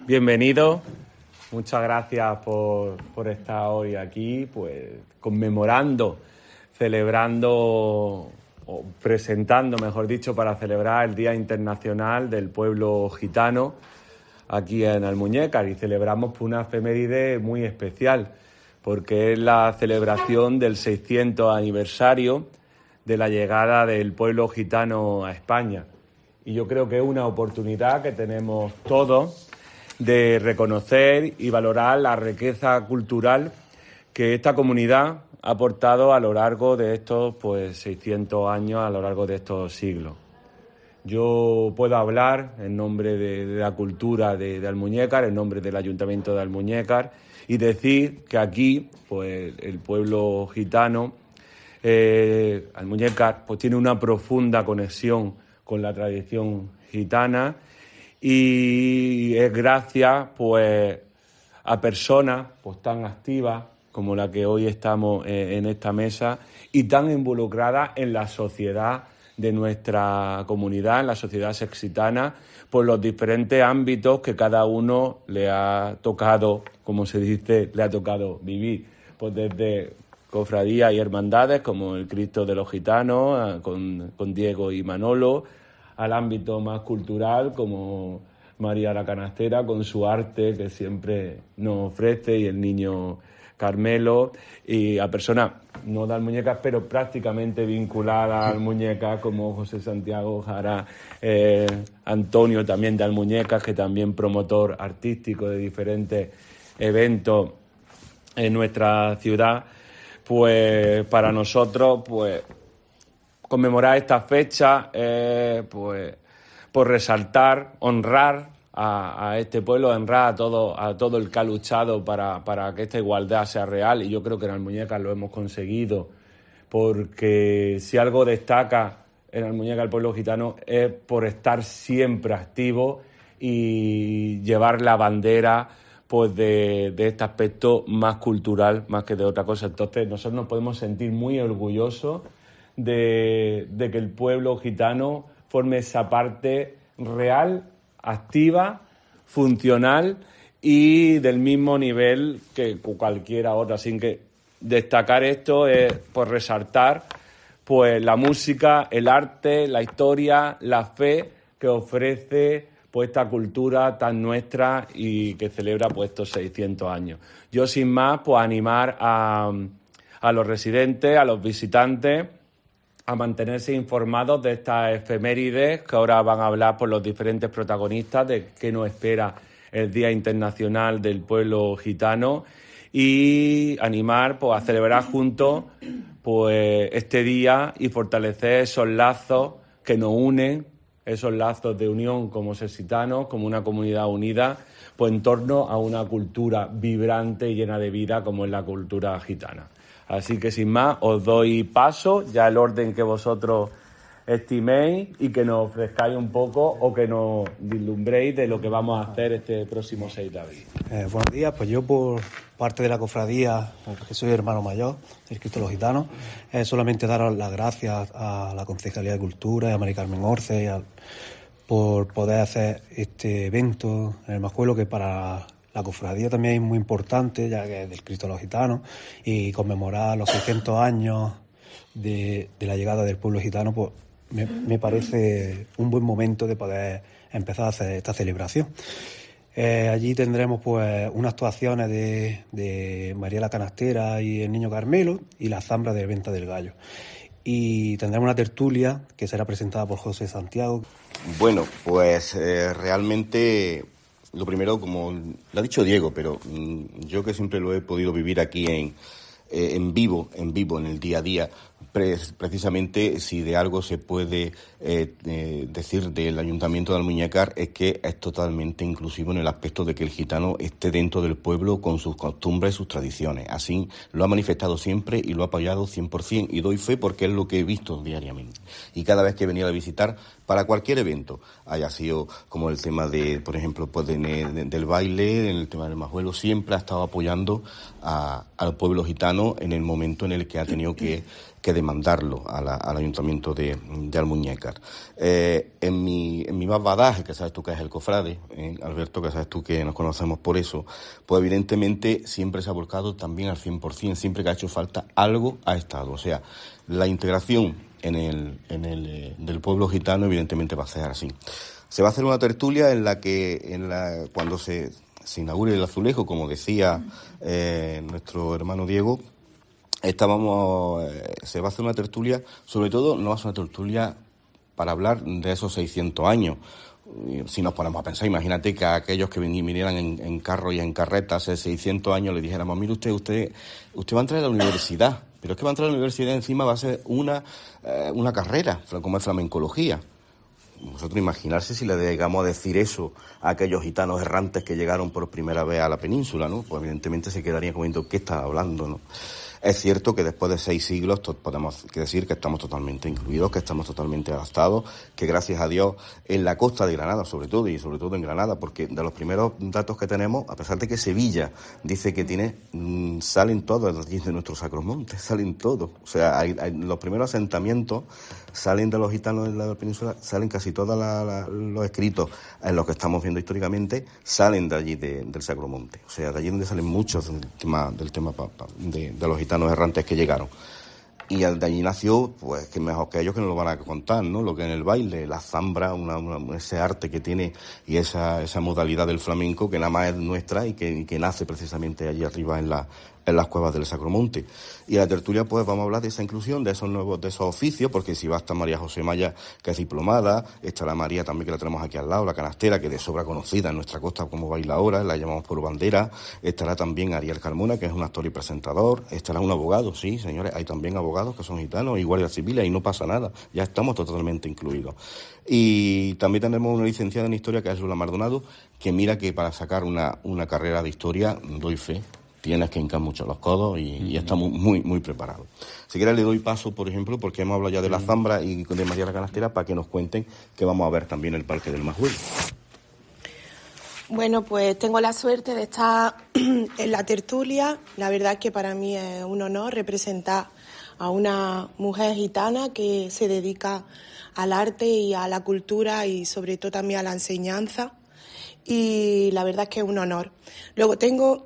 bienvenidos. Muchas gracias por estar hoy aquí, pues conmemorando, celebrando o presentando, mejor dicho, para celebrar el Día Internacional del Pueblo Gitano aquí en Almuñécar, y celebramos una efeméride muy especial porque es la celebración del 600 aniversario de la llegada del pueblo gitano a España. Y yo creo que es una oportunidad que tenemos todos de reconocer y valorar la riqueza cultural que esta comunidad ha aportado a lo largo de estos 600 años, a lo largo de estos siglos. Yo puedo hablar en nombre de la cultura de Almuñécar, en nombre del Ayuntamiento de Almuñécar, y decir que aquí el pueblo gitano, Almuñécar, tiene una profunda conexión con la tradición gitana, y es gracias a personas tan activas como la que hoy estamos en esta mesa y tan involucradas en la sociedad de nuestra comunidad, en la sociedad sextana, por los diferentes ámbitos que cada uno le ha tocado, como se dice, le ha tocado vivir. Pues desde cofradías y hermandades como el Cristo de los Gitanos, con Diego y Manolo, al ámbito más cultural como María la Canastera con su arte que siempre nos ofrece, y el niño Carmelo, y a personas no de Almuñécar pero prácticamente vinculadas a Almuñécar como José Santiago Jara, Antonio también de Almuñécar, que también promotor artístico de diferentes eventos en nuestra ciudad. Pues para nosotros conmemorar esta fecha, por resaltar, honrar a este pueblo, honrar a todo el que ha luchado para que esta igualdad sea real, y yo creo que en Almuñécar lo hemos conseguido, porque si algo destaca en Almuñécar el pueblo gitano es por estar siempre activo y llevar la bandera de este aspecto más cultural, más que de otra cosa. Entonces nosotros nos podemos sentir muy orgullosos de que el pueblo gitano forme esa parte real, activa, funcional y del mismo nivel que cualquiera otra. Así que destacar esto es resaltar la música, el arte, la historia, la fe que ofrece esta cultura tan nuestra y que celebra estos 600 años. Yo, sin más, animar a los residentes, a los visitantes, a mantenerse informados de estas efemérides que ahora van a hablar por los diferentes protagonistas de qué nos espera el Día Internacional del Pueblo Gitano, y animar a celebrar juntos este día y fortalecer esos lazos que nos unen, esos lazos de unión como sextanos, como una comunidad unida, en torno a una cultura vibrante y llena de vida como es la cultura gitana. Así que sin más, os doy paso, ya el orden que vosotros estiméis, y que nos ofrezcáis un poco o que nos vislumbréis de lo que vamos a hacer este próximo 6 de abril. Buenos días, yo por parte de la cofradía, que soy hermano mayor del Cristo de los Gitanos, solamente daros las gracias a la Concejalía de Cultura y a Mari Carmen Orce por poder hacer este evento en el Mascuelo, que para la cofradía también es muy importante, ya que es del Cristo de los Gitanos, y conmemorar los 600 años de la llegada del pueblo gitano, me parece un buen momento de poder empezar a hacer esta celebración. Allí tendremos unas actuaciones de María la Canastera y el niño Carmelo, y la zambra de Venta del Gallo. Y tendremos una tertulia que será presentada por José Santiago. Bueno, realmente lo primero, como lo ha dicho Diego, pero yo que siempre lo he podido vivir aquí en vivo, en el día a día, precisamente si de algo se puede decir del Ayuntamiento de Almuñécar es que es totalmente inclusivo en el aspecto de que el gitano esté dentro del pueblo con sus costumbres, sus tradiciones. Así lo ha manifestado siempre y lo ha apoyado 100%, y doy fe porque es lo que he visto diariamente. Y cada vez que he venido a visitar, para cualquier evento, haya sido como el tema de, por ejemplo, pues del baile, en el tema del majuelo, siempre ha estado apoyando al pueblo gitano en el momento en el que ha tenido que demandarlo al Ayuntamiento de Almuñécar. En mi badaje, que sabes tú que es el cofrade, Alberto, que sabes tú que nos conocemos por eso, pues evidentemente siempre se ha volcado también al 100%, siempre que ha hecho falta algo ha estado. O sea, la integración del pueblo gitano evidentemente va a ser así. Se va a hacer una tertulia en la que cuando se inaugure el azulejo, como decía nuestro hermano Diego, se va a hacer una tertulia, sobre todo no va a ser una tertulia para hablar de esos 600 años. Si nos ponemos a pensar, imagínate que a aquellos que vinieran en carro y en carreta hace 600 años le dijéramos, mire usted va a entrar a la universidad, pero es que va a entrar a la universidad encima va a ser una carrera, como es flamencología. Vosotros imaginarse si le llegamos a decir eso a aquellos gitanos errantes que llegaron por primera vez a la península, ¿no? Pues evidentemente se quedarían comiendo qué está hablando, ¿no? Es cierto que después de 6 siglos podemos decir que estamos totalmente incluidos, que estamos totalmente adaptados, que gracias a Dios en la costa de Granada sobre todo en Granada, porque de los primeros datos que tenemos, a pesar de que Sevilla dice que salen todos de nuestros sacromontes, salen todos. O sea, los primeros asentamientos salen de los gitanos de la península, salen casi todos los escritos en los que estamos viendo históricamente, salen de allí del Sacromonte. O sea, de allí donde salen muchos del tema de los gitanos errantes que llegaron. Y de allí nació, pues, que mejor que ellos que nos lo van a contar, ¿no? Lo que en el baile, la zambra, ese arte que tiene y esa modalidad del flamenco que nada más es nuestra y que nace precisamente allí arriba en las cuevas del Sacromonte. Y en la tertulia, pues, vamos a hablar de esa inclusión, de esos oficios, porque si va a estar María José Maya, que es diplomada, estará María también, que la tenemos aquí al lado, la canastera, que de sobra conocida en nuestra costa como bailaora, la llamamos por bandera, estará también Ariel Carmona, que es un actor y presentador, estará un abogado, sí, señores, hay también abogados que son gitanos y guardias civiles, y no pasa nada, ya estamos totalmente incluidos. Y también tenemos una licenciada en Historia, que es Lula Maldonado, que mira que para sacar una carrera de Historia, doy fe, tienes que hincar mucho los codos y estamos muy, muy preparados. Si quieres le doy paso, por ejemplo, porque hemos hablado ya de la zambra y de María la Canastera, para que nos cuenten que vamos a ver también el Parque del Majuelo. Bueno, pues tengo la suerte de estar en la tertulia. La verdad es que para mí es un honor representar a una mujer gitana que se dedica al arte y a la cultura y sobre todo también a la enseñanza. Y la verdad es que es un honor. Luego tengo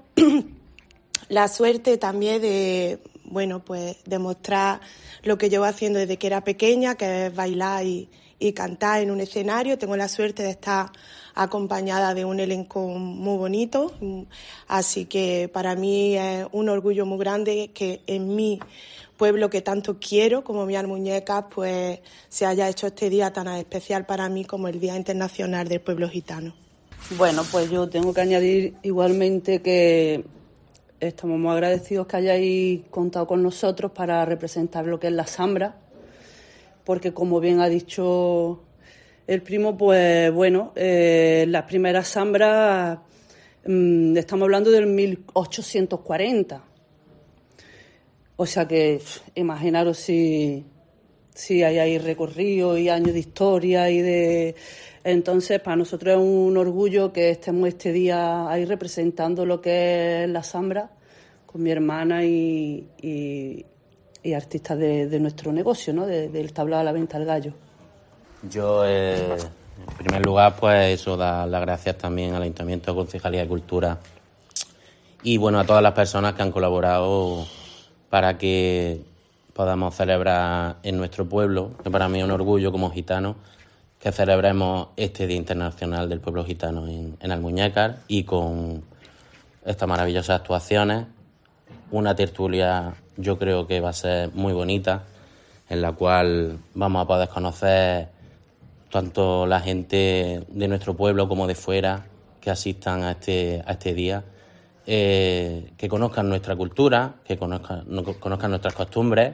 la suerte también de, pues demostrar lo que llevo haciendo desde que era pequeña, que es bailar y cantar en un escenario. Tengo la suerte de estar acompañada de un elenco muy bonito, así que para mí es un orgullo muy grande que en mi pueblo que tanto quiero, como mi Almuñécar, pues se haya hecho este día tan especial para mí como el Día Internacional del Pueblo Gitano. Bueno, pues yo tengo que añadir igualmente que estamos muy agradecidos que hayáis contado con nosotros para representar lo que es la zambra, porque como bien ha dicho el primo, pues bueno, las primeras zambras estamos hablando del 1840. O sea que imaginaros si hay ahí recorrido y años de historia y de... Entonces, para nosotros es un orgullo que estemos este día ahí representando lo que es la zambra con mi hermana y artistas de nuestro negocio, ¿no? Del tablao a la venta al gallo. Yo, en primer lugar, pues eso, dar las gracias también al Ayuntamiento, Concejalía de Cultura y, bueno, a todas las personas que han colaborado para que podamos celebrar en nuestro pueblo, que para mí es un orgullo como gitano, que celebremos este Día Internacional del Pueblo Gitano en Almuñécar y con estas maravillosas actuaciones. Una tertulia yo creo que va a ser muy bonita, en la cual vamos a poder conocer tanto la gente de nuestro pueblo como de fuera que asistan a este día, que conozcan nuestra cultura, que conozcan nuestras costumbres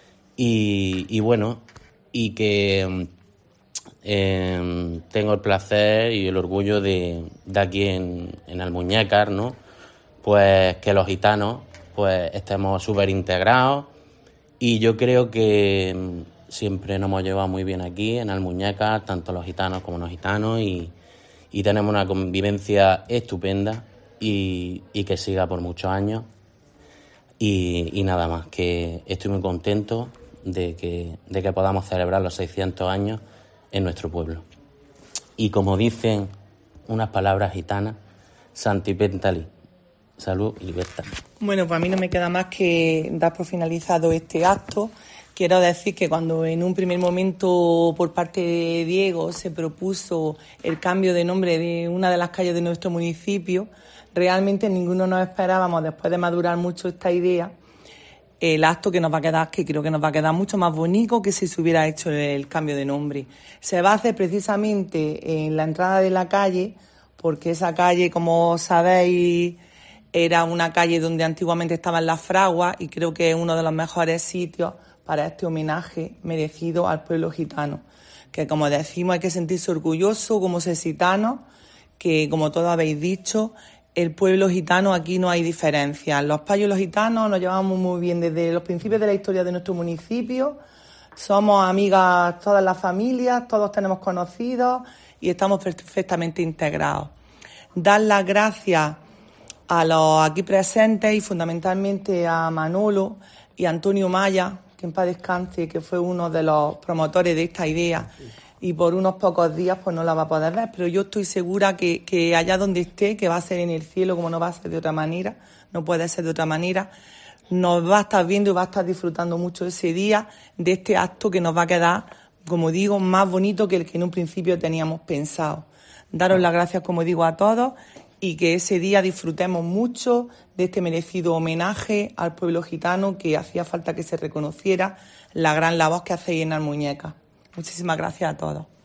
y bueno, y que tengo el placer y el orgullo de aquí en Almuñécar, ¿no? Pues que los gitanos pues estemos súper integrados y yo creo que siempre nos hemos llevado muy bien aquí en Almuñécar, tanto los gitanos como no gitanos, y tenemos una convivencia estupenda y que siga por muchos años. Y nada más, que estoy muy contento de que podamos celebrar los 600 años en nuestro pueblo. Y como dicen unas palabras gitanas, Santi Pentali, salud y libertad. Bueno, pues a mí no me queda más que dar por finalizado este acto. Quiero decir que cuando en un primer momento por parte de Diego se propuso el cambio de nombre de una de las calles de nuestro municipio, realmente ninguno nos esperábamos, después de madurar mucho esta idea, el acto que nos va a quedar, que creo que nos va a quedar mucho más bonito que si se hubiera hecho el cambio de nombre. Se va a hacer precisamente en la entrada de la calle, porque esa calle, como sabéis, era una calle donde antiguamente estaban las fraguas y creo que es uno de los mejores sitios para este homenaje merecido al pueblo gitano. Que como decimos, hay que sentirse orgulloso como sesitanos, que como todos habéis dicho, el pueblo gitano aquí no hay diferencias. Los payos y los gitanos nos llevamos muy bien desde los principios de la historia de nuestro municipio. Somos amigas todas las familias, todos tenemos conocidos y estamos perfectamente integrados. Dar las gracias a los aquí presentes y fundamentalmente a Manolo y a Antonio Maya, que en paz descanse, que fue uno de los promotores de esta idea. Y por unos pocos días pues no la va a poder ver, pero yo estoy segura que allá donde esté, que va a ser en el cielo, como no va a ser de otra manera, no puede ser de otra manera, nos va a estar viendo y va a estar disfrutando mucho ese día de este acto que nos va a quedar, como digo, más bonito que el que en un principio teníamos pensado. Daros las gracias, como digo, a todos y que ese día disfrutemos mucho de este merecido homenaje al pueblo gitano, que hacía falta que se reconociera la gran labor que hacéis en Almuñécar. Muchísimas gracias a todos.